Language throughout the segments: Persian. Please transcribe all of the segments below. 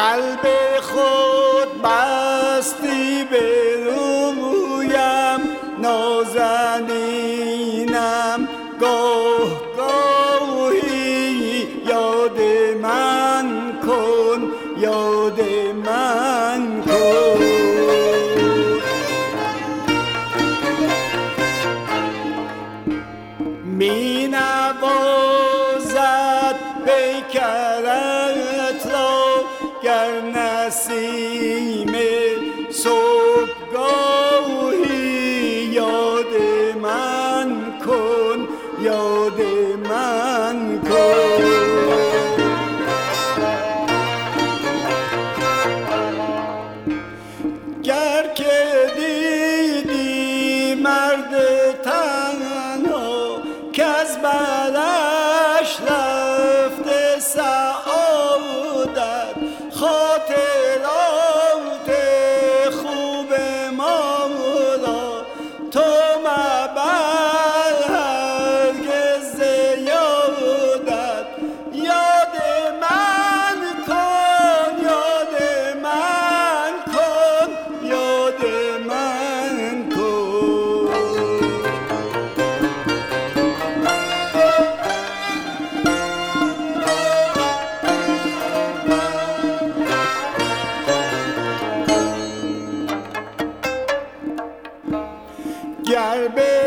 قلب خود بستی به رویم نازنینم گاه گاهی یاد من کن یاد من کن می نوازد پیکرت را گر نسیم صبحگاهی یاد من کن یاد من کن گر که دیدی مرد تنها که از برش رفته سعادت خاطرات خوب ما را تو مبر هرگز یادت یاد من کن یاد من کن یاد من کن گر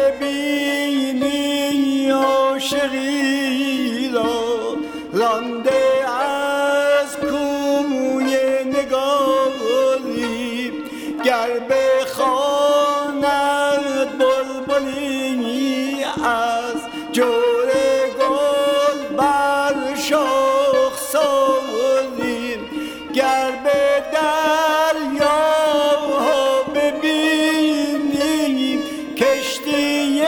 ببینی عاشقی را رانده از کوی نگاری گر بخواند بلبلی از جور گل بر شاخساری گر به دریاها ببینی کشتی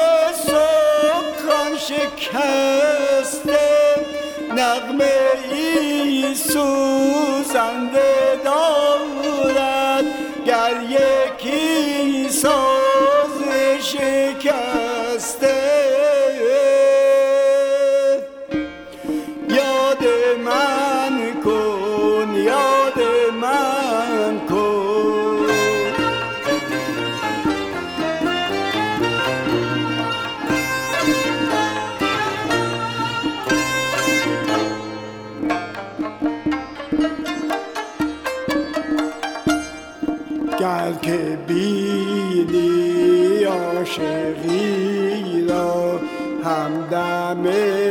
سکان شکسته نغمه ای سوزنده دارد گر یکی ساز شکسته یاد من کن یاد من کن گر که بینی عاشقی را همدم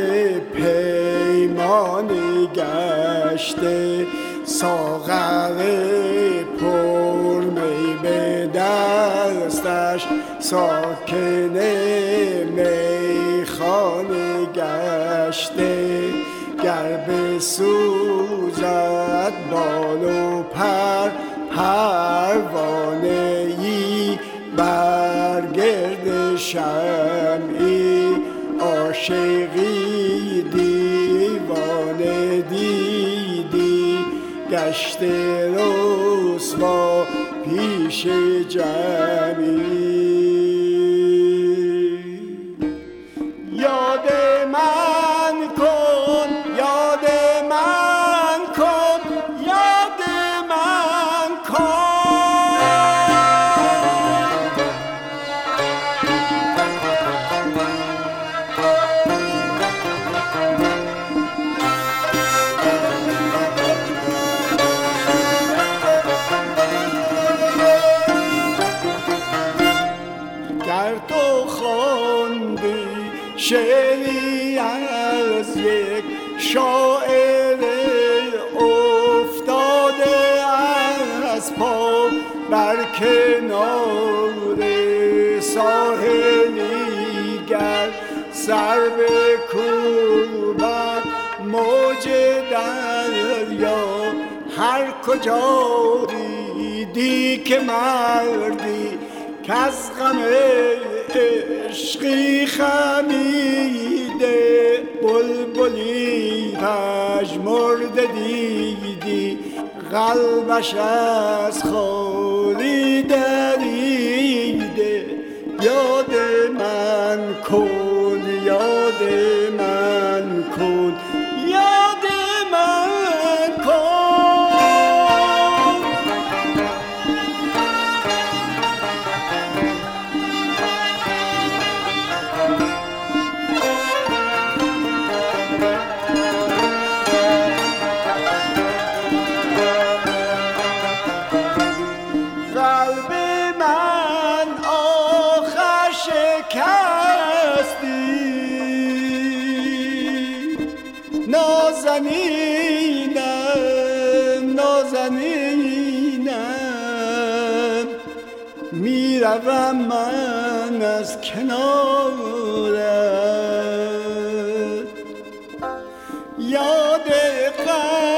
پیمانی گشته ساغر پر می به دستش ساکن میخانه گشته گر بسوزد بال و پر پروانه ای بر گرد شمعی عاشقی دیوانه دیدی گشته رسوا پیش جمعی یاد من کن یاد من کن یاد من کن گر تو خواندی شعری از یک شاعر افتاده از پا بر کنار ساحلی گر سر بکوبد موج دریا هر کجا دیدی که مردی کز غم عشقی خمیده بلبلی پژمرده دیدی قلبش از خالی دریده یاد من کن یاد من کن یاد من کن ببینم میروم من از کنارت. یاد